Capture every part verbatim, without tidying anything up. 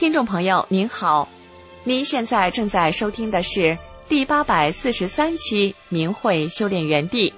听众朋友您好，您现在正在收听的是第八百四十三期明慧修炼园地。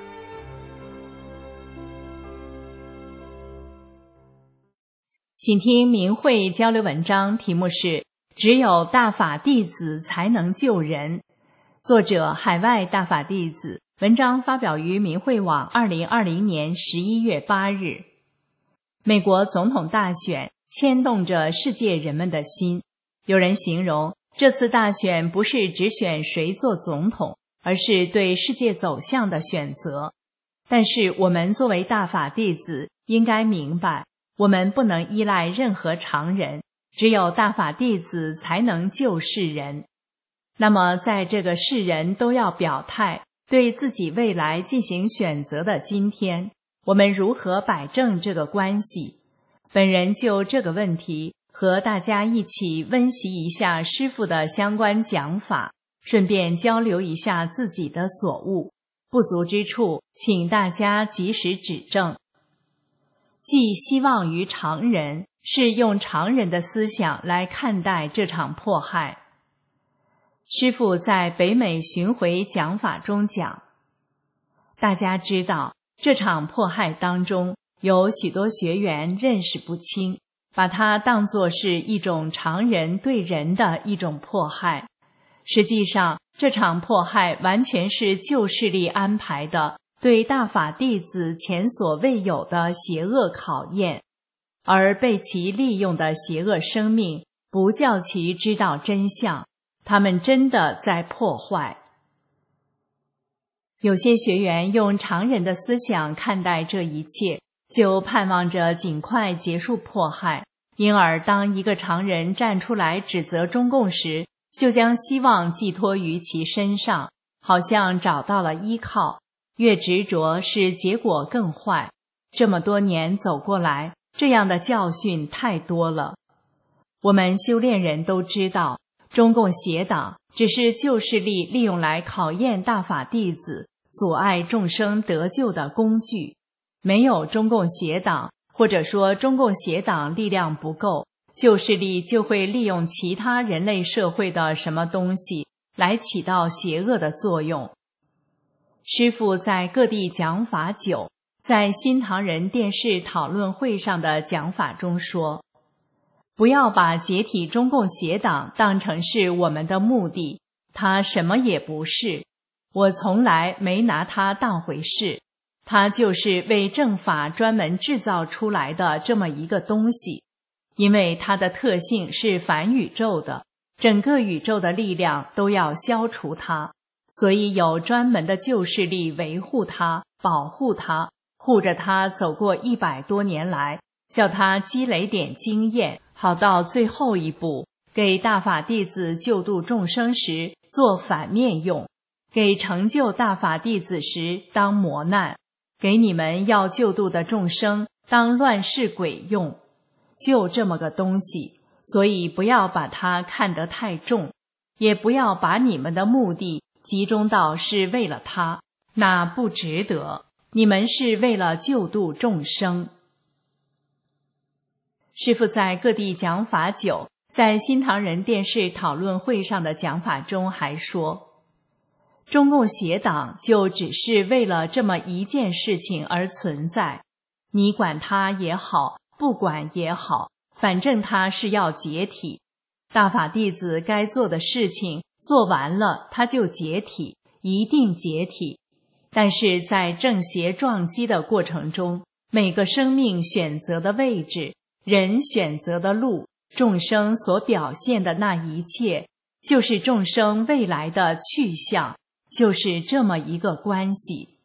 请听明慧交流文章，题目是只有大法弟子才能救人，作者海外大法弟子，文章发表于明慧网二零二零年十一月八日。美国总统大选牵动着世界人们的心，有人形容这次大选不是只选谁做总统，而是对世界走向的选择。但是我们作为大法弟子，应该明白我们不能依赖任何常人，只有大法弟子才能救世人。那么在这个世人都要表态，对自己未来进行选择的今天，我们如何摆正这个关系？本人就这个问题和大家一起温习一下师父的相关讲法，顺便交流一下自己的所悟，不足之处请大家及时指正。寄希望于常人，是用常人的思想来看待这场迫害。师父在北美巡回讲法中讲，大家知道这场迫害当中有许多学员认识不清，把它当作是一种常人对人的一种迫害。实际上这场迫害完全是旧势力安排的，对大法弟子前所未有的邪恶考验，而被其利用的邪恶生命不叫其知道真相，他们真的在破坏。有些学员用常人的思想看待这一切，就盼望着尽快结束迫害，因而当一个常人站出来指责中共时，就将希望寄托于其身上，好像找到了依靠。越执着使结果更坏，这么多年走过来，这样的教训太多了。我们修炼人都知道，中共邪党只是旧势力利用来考验大法弟子，阻碍众生得救的工具。没有中共邪党，或者说中共邪党力量不够，旧势力就会利用其他人类社会的什么东西来起到邪恶的作用。师父在各地讲法久，在新唐人电视讨论会上的讲法中说，不要把解体中共邪党当成是我们的目的，它什么也不是，我从来没拿它当回事，它就是为正法专门制造出来的这么一个东西。因为它的特性是反宇宙的，整个宇宙的力量都要消除它，所以有专门的旧势力维护它，保护它，护着它走过一百多年来，叫它积累点经验，好到最后一步给大法弟子救度众生时做反面用，给成就大法弟子时当磨难，给你们要救度的众生当乱世鬼用，就这么个东西。所以不要把它看得太重，也不要把你们的目的集中到是为了他，那不值得。你们是为了救度众生。师父在各地讲法久，在新唐人电视讨论会上的讲法中还说，中共邪党就只是为了这么一件事情而存在，你管它也好，不管也好，反正它是要解体。大法弟子该做的事情做完了，它就解体，一定解体。但是在正邪撞击的过程中，每个生命选择的位置，人选择的路，众生所表现的那一切，就是众生未来的去向，就是这么一个关系。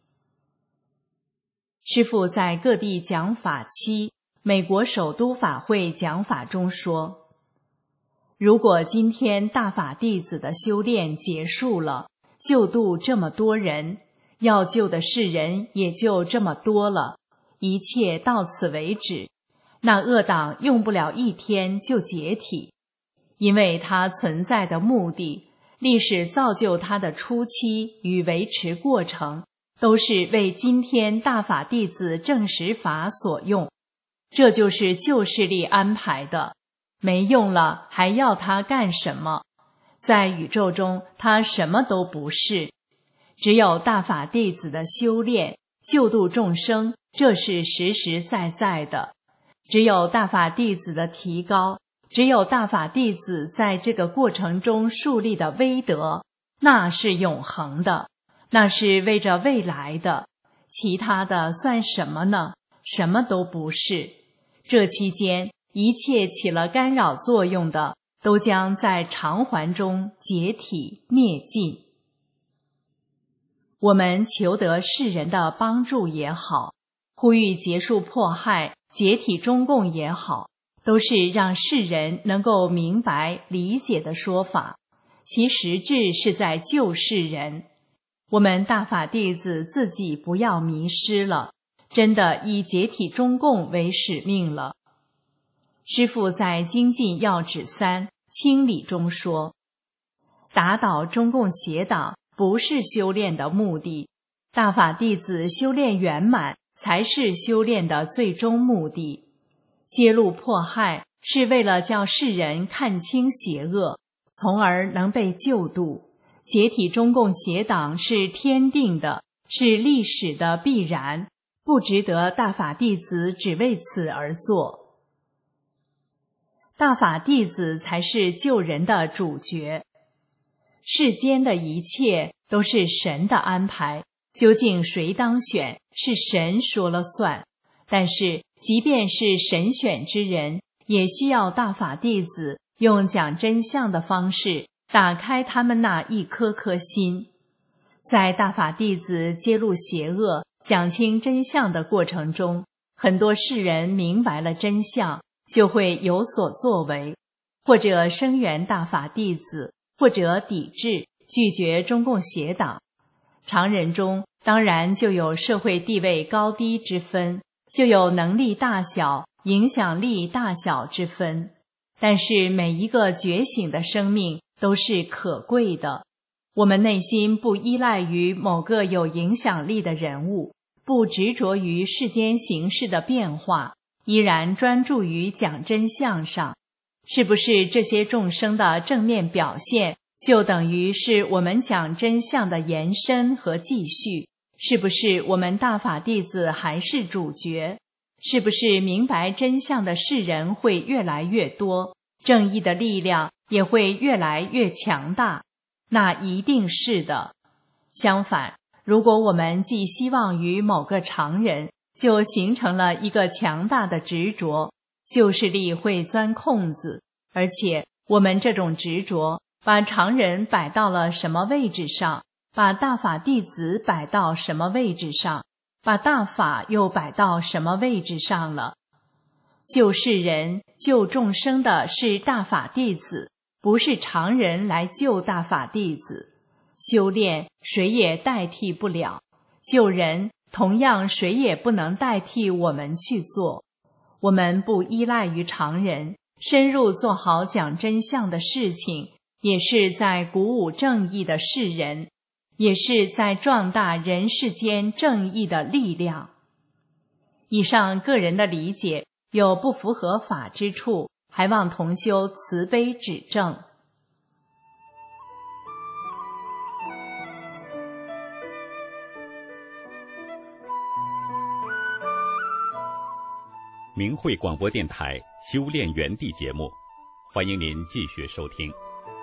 师父在各地讲法期，美国首都法会讲法中说，如果今天大法弟子的修炼结束了，救度这么多人，要救的世人也就这么多了，一切到此为止，那恶党用不了一天就解体，因为它存在的目的，历史造就它的初期与维持过程，都是为今天大法弟子证实法所用，这就是旧势力安排的。 没用了，还要它干什么？在宇宙中，它什么都不是。只有大法弟子的修炼，救度众生，这是实实在在的。只有大法弟子的提高，只有大法弟子在这个过程中树立的威德，那是永恒的，那是为着未来的。其他的算什么呢？什么都不是。这期间，一切起了干扰作用的，都将在偿还中解体灭尽。我们求得世人的帮助也好，呼吁结束迫害、解体中共也好，都是让世人能够明白理解的说法，其实质是在救世人。我们大法弟子自己不要迷失了，真的以解体中共为使命了。师父在精进要旨三清理中说，打倒中共邪党不是修炼的目的，大法弟子修炼圆满才是修炼的最终目的。揭露迫害是为了叫世人看清邪恶，从而能被救度。解体中共邪党是天定的，是历史的必然，不值得大法弟子只为此而做。大法弟子才是救人的主角。世间的一切都是神的安排，究竟谁当选，是神说了算。但是即便是神选之人，也需要大法弟子用讲真相的方式打开他们那一颗颗心。在大法弟子揭露邪恶、讲清真相的过程中，很多世人明白了真相，就会有所作为，或者声援大法弟子，或者抵制、拒绝中共邪党。常人中当然就有社会地位高低之分，就有能力大小、影响力大小之分。但是每一个觉醒的生命都是可贵的。我们内心不依赖于某个有影响力的人物，不执着于世间形势的变化，依然专注于讲真相上。是不是这些众生的正面表现，就等于是我们讲真相的延伸和继续？是不是我们大法弟子还是主角？是不是明白真相的世人会越来越多，正义的力量也会越来越强大？那一定是的。相反，如果我们寄希望于某个常人，就形成了一个强大的执着，旧势力会钻空子。而且我们这种执着，把常人摆到了什么位置上，把大法弟子摆到什么位置上，把大法又摆到什么位置上了？救世人、救众生的是大法弟子，不是常人来救大法弟子。修炼谁也代替不了，救人同样谁也不能代替我们去做。我们不依赖于常人，深入做好讲真相的事情，也是在鼓舞正义的世人，也是在壮大人世间正义的力量。以上个人的理解有不符合法之处，还望同修慈悲指正。 明慧广播电台修炼园地节目，欢迎您继续收听。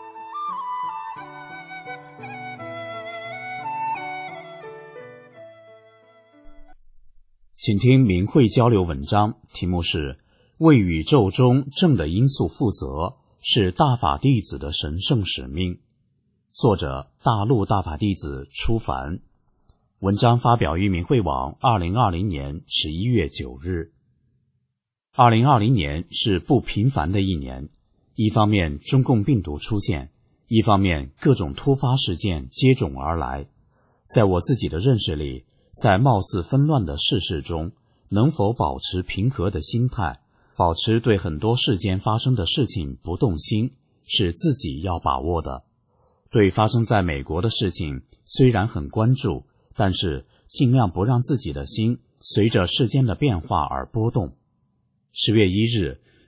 请听明慧交流文章，题目是为宇宙中正的因素负责，是大法弟子的神圣使命。作者大陆大法弟子初凡。文章发表于明慧网二零二零年十一月九日。二零二零年是不平凡的一年，一方面中共病毒出现，一方面各种突发事件接踵而来。在我自己的认识里，在貌似纷乱的世事中，能否保持平和的心态，保持对很多世间发生的事情不动心，是自己要把握的。对发生在美国的事情虽然很关注，但是尽量不让自己的心随着世间的变化而波动。十月一日，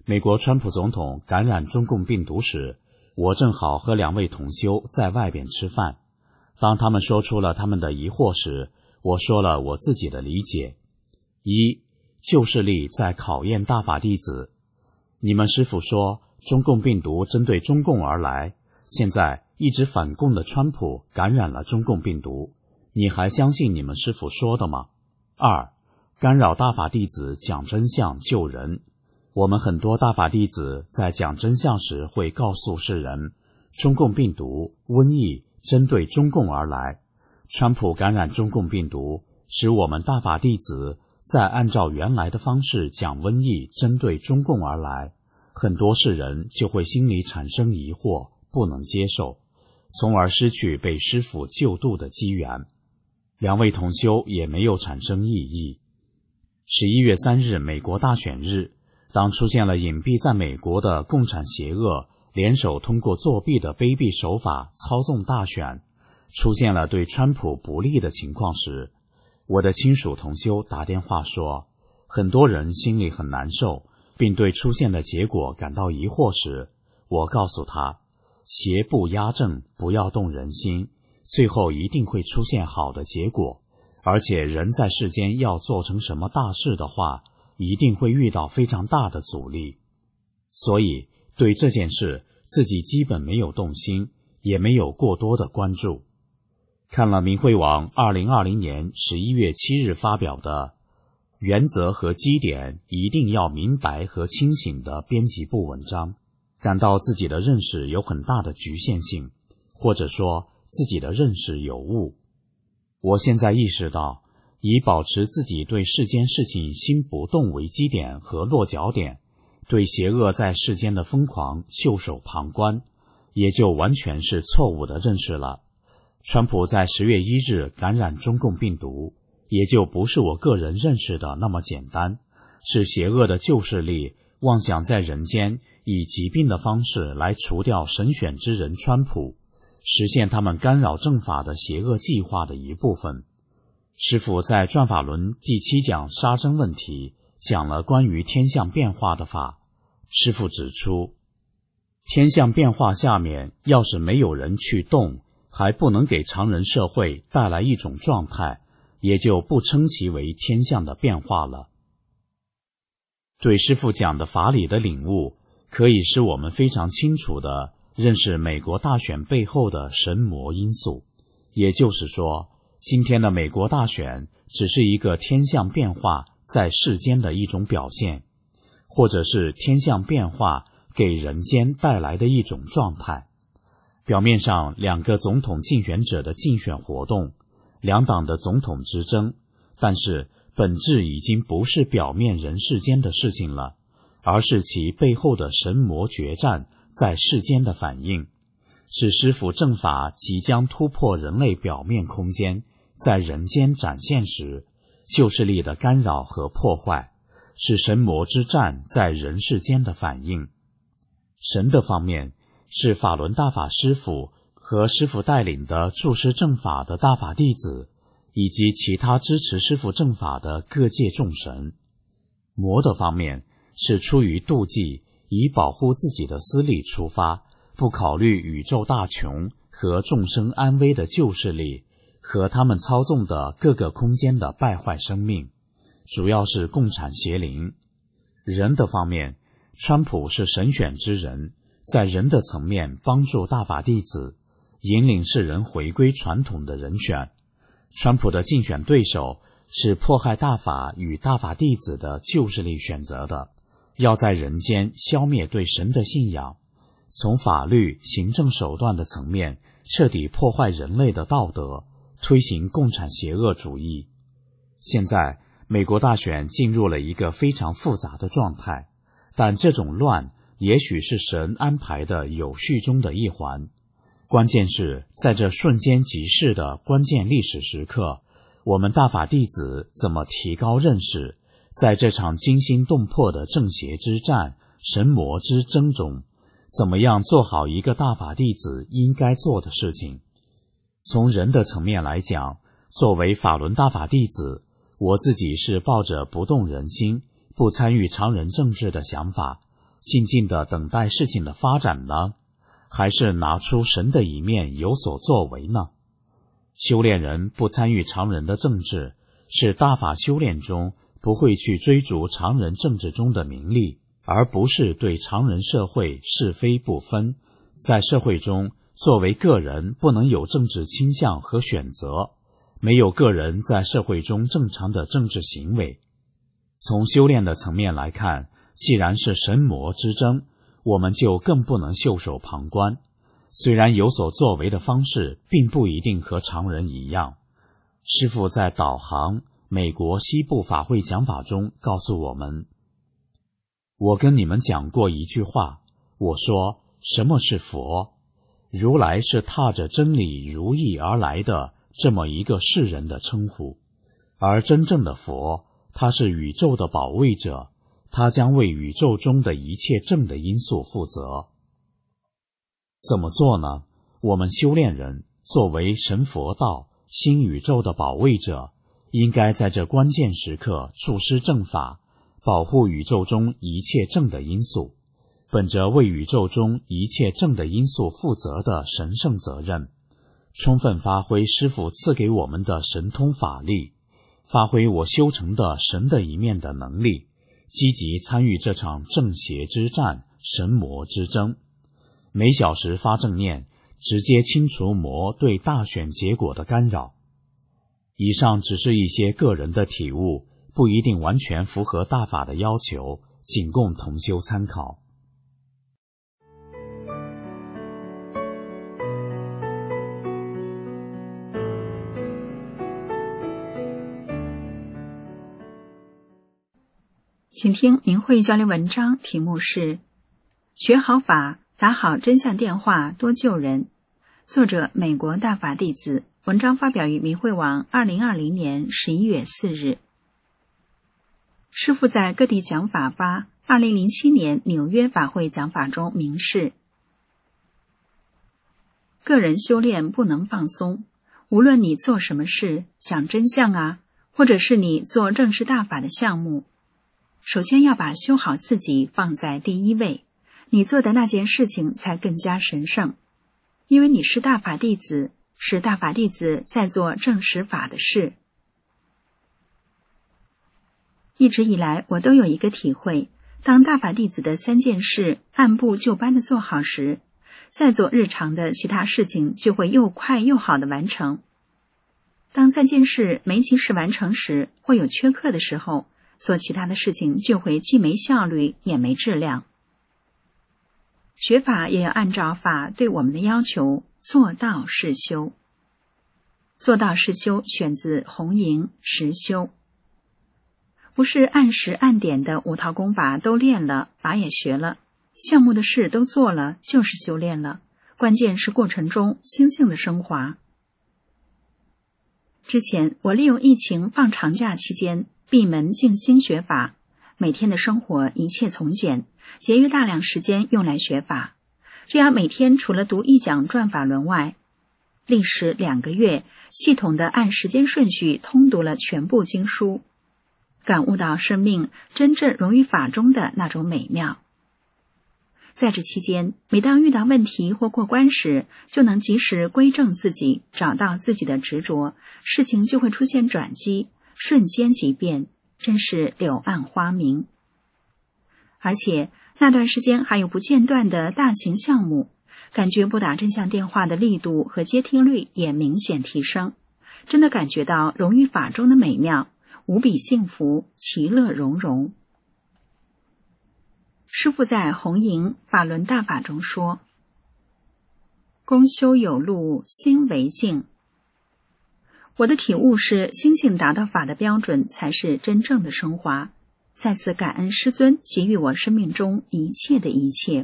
美国川普总统感染中共病毒时，我正好和两位同修在外边吃饭。当他们说出了他们的疑惑时，我说了我自己的理解。一，旧势力在考验大法弟子。你们师父说中共病毒针对中共而来，现在一直反共的川普感染了中共病毒，你还相信你们师父说的吗？二，干扰大法弟子讲真相救人。我们很多大法弟子在讲真相时会告诉世人，中共病毒、瘟疫针对中共而来，川普感染中共病毒，使我们大法弟子再按照原来的方式讲瘟疫针对中共而来，很多世人就会心里产生疑惑，不能接受，从而失去被师父救度的机缘。两位同修也没有产生异议。十一月三日美国大选日，当出现了隐蔽在美国的共产邪恶联手通过作弊的卑鄙手法操纵大选，出现了对川普不利的情况时，我的亲属同修打电话说，很多人心里很难受，并对出现的结果感到疑惑时，我告诉他，邪不压正，不要动人心，最后一定会出现好的结果，而且人在世间要做成什么大事的话，一定会遇到非常大的阻力。所以对这件事自己基本没有动心，也没有过多的关注。看了明慧网二零二零年十一月七日发表的原则和基点一定要明白和清醒的编辑部文章，感到自己的认识有很大的局限性，或者说自己的认识有误。我现在意识到，以保持自己对世间事情心不动为基点和落脚点，对邪恶在世间的疯狂袖手旁观，也就完全是错误的认识了。川普在十月一日感染中共病毒，也就不是我个人认识的那么简单，是邪恶的旧势力妄想在人间以疾病的方式来除掉神选之人川普，实现他们干扰正法的邪恶计划的一部分。师父在转法轮第七讲杀生问题讲了关于天象变化的法。师父指出，天象变化下面要是没有人去动，还不能给常人社会带来一种状态，也就不称其为天象的变化了。对师父讲的法理的领悟，可以使我们非常清楚地认识美国大选背后的神魔因素。也就是说，今天的美国大选只是一个天象变化在世间的一种表现，或者是天象变化给人间带来的一种状态。表面上两个总统竞选者的竞选活动，两党的总统之争，但是本质已经不是表面人世间的事情了，而是其背后的神魔决战在世间的反应，是师父正法即将突破人类表面空间，在人间展现时，旧势力的干扰和破坏，是神魔之战在人世间的反应。神的方面，是法轮大法师父和师父带领的助师正法的大法弟子，以及其他支持师父正法的各界众神。魔的方面，是出于妒忌，以保护自己的私利出发，不考虑宇宙大穷和众生安危的旧势力和他们操纵的各个空间的败坏生命，主要是共产邪灵。人的方面，川普是神选之人，在人的层面帮助大法弟子，引领世人回归传统的人选。川普的竞选对手是迫害大法与大法弟子的旧势力选择的，要在人间消灭对神的信仰，从法律行政手段的层面彻底破坏人类的道德，推行共产邪恶主义。现在美国大选进入了一个非常复杂的状态，但这种乱也许是神安排的有序中的一环。关键是在这瞬间即逝的关键历史时刻，我们大法弟子怎么提高认识，在这场惊心动魄的正邪之战、神魔之争中，怎么样做好一个大法弟子应该做的事情。从人的层面来讲，作为法轮大法弟子，我自己是抱着不动人心、不参与常人政治的想法， 静静地等待事情的发展呢？还是拿出神的一面有所作为呢？修炼人不参与常人的政治，是大法修炼中不会去追逐常人政治中的名利，而不是对常人社会是非不分。在社会中，作为个人不能有政治倾向和选择，没有个人在社会中正常的政治行为。从修炼的层面来看，既然是神魔之争，我们就更不能袖手旁观。虽然有所作为的方式并不一定和常人一样，师父在导航美国西部法会讲法中告诉我们，我跟你们讲过一句话，我说什么是佛？如来是踏着真理如意而来的这么一个世人的称呼，而真正的佛，他是宇宙的保卫者，他将为宇宙中的一切正的因素负责。怎么做呢？我们修炼人作为神佛道新宇宙的保卫者，应该在这关键时刻处施正法，保护宇宙中一切正的因素，本着为宇宙中一切正的因素负责的神圣责任，充分发挥师父赐给我们的神通法力，发挥我修成的神的一面的能力，积极参与这场正邪之战、神魔之争。每小时发正念，直接清除魔对大选结果的干扰。以上只是一些个人的体悟，不一定完全符合大法的要求，仅供同修参考。 请听明慧交流文章，题目是学好法，打好真相电话，多救人。作者美国大法弟子，文章发表于明慧网二零二零年十一月四日。师父在各地讲法发二零零七年纽约法会讲法中明示，个人修炼不能放松，无论你做什么事，讲真相啊，或者是你做正式大法的项目，首先要把修好自己放在第一位，你做的那件事情才更加神圣，因为你是大法弟子，是大法弟子在做正实法的事。一直以来，我都有一个体会，当大法弟子的三件事按部就班地做好时，再做日常的其他事情就会又快又好地完成。当三件事没及时完成时，或有缺课的时候，做其他的事情就会既没效率也没质量。学法也要按照法对我们的要求，做到是修。做到是修选自红营实修，不是按时按点的五套功法都练了，法也学了，项目的事都做了，就是修炼了。关键是过程中心性的升华。之前我利用疫情放长假期间闭门静心学法，每天的生活一切从简，节约大量时间用来学法，这样每天除了读一讲转法轮外，历时两个月，系统的按时间顺序通读了全部经书，感悟到生命真正融于法中的那种美妙。在这期间，每当遇到问题或过关时，就能及时归正自己，找到自己的执着，事情就会出现转机，瞬间即变，真是柳暗花明。而且那段时间还有不间断的大型项目，感觉拨打真相电话的力度和接听率也明显提升，真的感觉到融于法中的美妙，无比幸福，其乐融融。师父在红营法轮大法中说，功修有路，心为净。我的体悟是，心性达到法的标准才是真正的升华。再次感恩师尊给予我生命中一切的一切。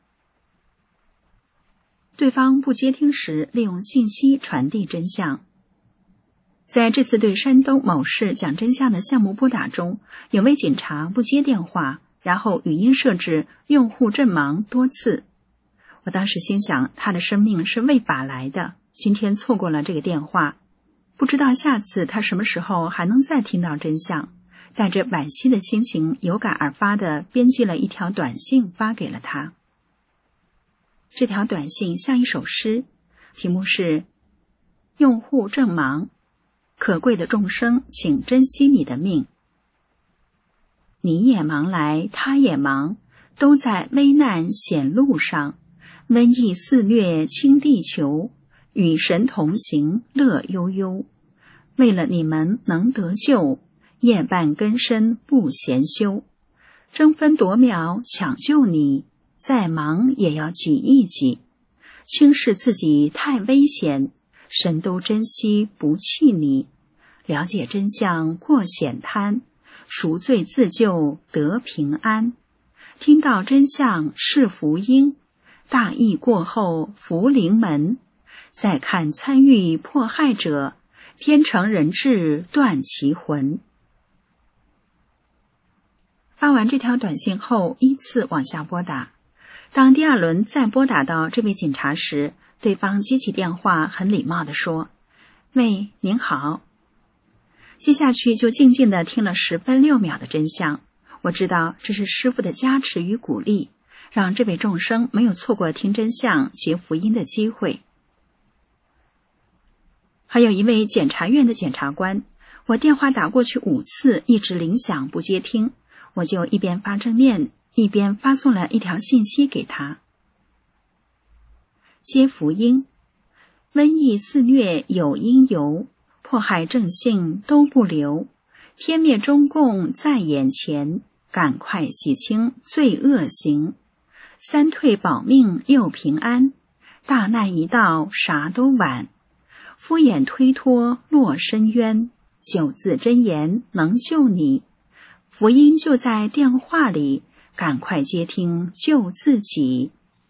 对方不接听时，利用信息传递真相。在这次对山东某市讲真相的项目拨打中，有位警察不接电话，然后语音设置用户阵亡多次。我当时心想，他的生命是为法来的，今天错过了这个电话，不知道下次他什么时候还能再听到真相。 带着惋惜的心情，有感而发地编辑了一条短信发给了他。这条短信像一首诗，题目是用户正忙，可贵的众生请珍惜你的命。你也忙来，他也忙，都在危难险路上，瘟疫肆虐倾地球，与神同行乐悠悠。为了你们能得救，夜半更深不闲休，争分夺秒抢救你，再忙也要挤一挤。轻视自己太危险，神都珍惜不弃你。了解真相过险滩，赎罪自救得平安。听到真相是福音，大疫过后福临门。再看参与迫害者，天成人质断其魂。发完这条短信后，依次往下拨打。当第二轮再拨打到这位警察时，对方接起电话，很礼貌地说：喂，您好。接下去就静静地听了十分六秒的真相。我知道这是师父的加持与鼓励，让这位众生没有错过听真相结福音的机会。还有一位检察院的检察官，我电话打过去五次，一直铃响不接听，我就一边发正念，一边发送了一条信息给他。接福音，瘟疫肆虐有因由，迫害正信都不留，天灭中共在眼前，赶快洗清罪恶行，三退保命又平安，大难一到啥都晚，敷衍推脱落深渊，九字真言能救你，福音就在电话里，赶快接听救自己。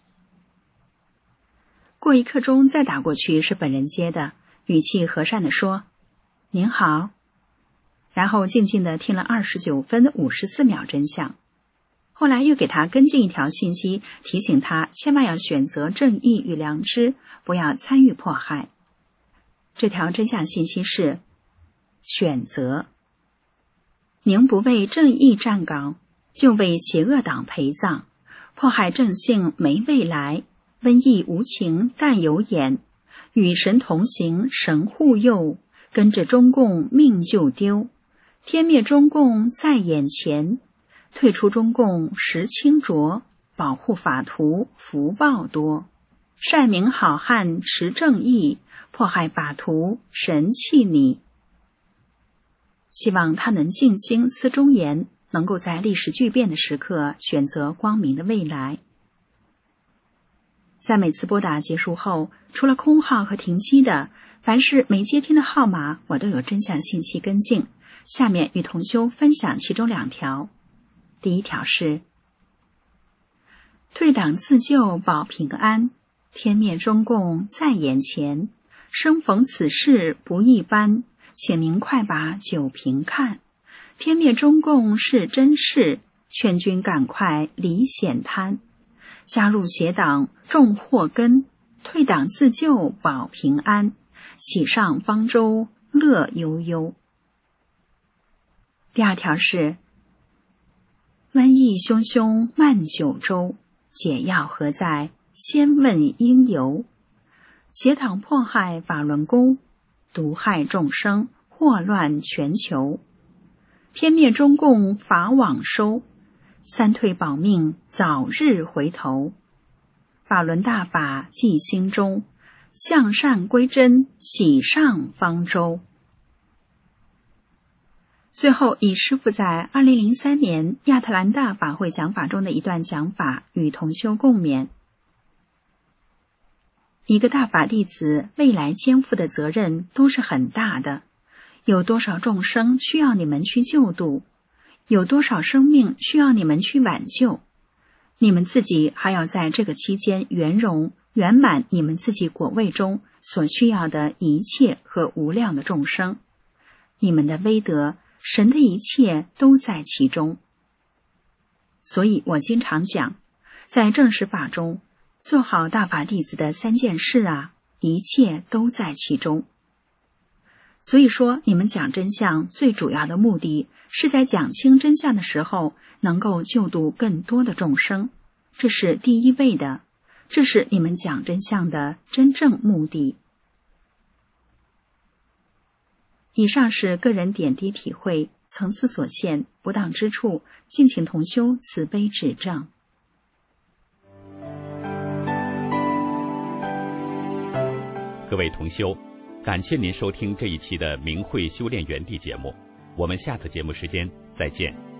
过一刻钟再打过去，是本人接的，语气和善地说：您好。然后静静地听了二十九分五十四秒真相。后来又给他跟进一条信息，提醒他千万要选择正义与良知，不要参与迫害。这条真相信息是：选择。您不为正义站岗，就为邪恶党陪葬，迫害正性没未来，瘟疫无情但有眼，与神同行神护佑，跟着中共命就丢，天灭中共在眼前，退出中共时清浊，保护法徒福报多，善名好汉持正义，迫害法徒神弃你。希望他能静心思忠言，能够在历史巨变的时刻选择光明的未来。在每次拨打结束后，除了空号和停机的，凡是没接听的号码，我都有真相信息跟进。下面与同修分享其中两条。第一条是：退党自救保平安，天灭中共在眼前，生逢此事不一般，请您快把酒瓶看，天灭中共是真事，劝君赶快离险滩，加入邪党种祸根，退党自救保平安，喜上方舟乐悠悠。第二条是：瘟疫汹汹漫九州，解药何在先问因由，邪党迫害法轮功，毒害众生祸乱全球，天灭中共法网收，三退保命早日回头，法轮大法记心中，向善归真喜上方舟。最后以师父在二零零三年亚特兰大法会讲法中的一段讲法与同修共勉。一个大法弟子未来肩负的责任都是很大的，有多少众生需要你们去救度，有多少生命需要你们去挽救，你们自己还要在这个期间圆融圆满你们自己果位中所需要的一切和无量的众生，你们的威德，神的一切都在其中。所以我经常讲，在正实法中，做好大法弟子的三件事啊，一切都在其中。所以说，你们讲真相最主要的目的是在讲清真相的时候能够救度更多的众生，这是第一位的，这是你们讲真相的真正目的。以上是个人点滴体会，层次所限，不当之处，敬请同修慈悲指正。 各位同修，感谢您收听这一期的明慧修炼园地节目，我们下次节目时间再见。